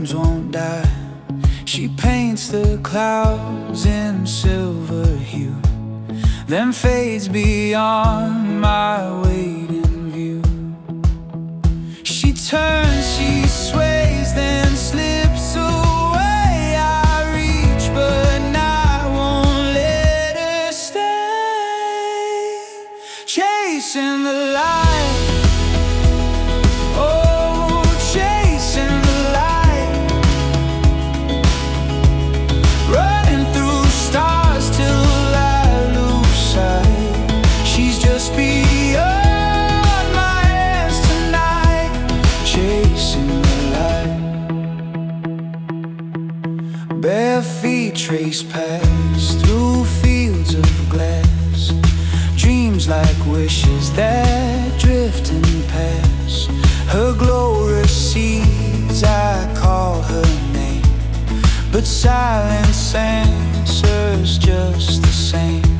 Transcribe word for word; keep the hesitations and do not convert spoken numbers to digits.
dreams won't die. She paints the clouds in silver hue, then fades beyond my waiting view. She turns, she sways, then slips away. I reach, but I won't let her stay. Chasing the light. Bare feet trace paths through fields of glass, dreams like wishes that drift and pass. Her glow recedes, I call her name, but silence answers just the same.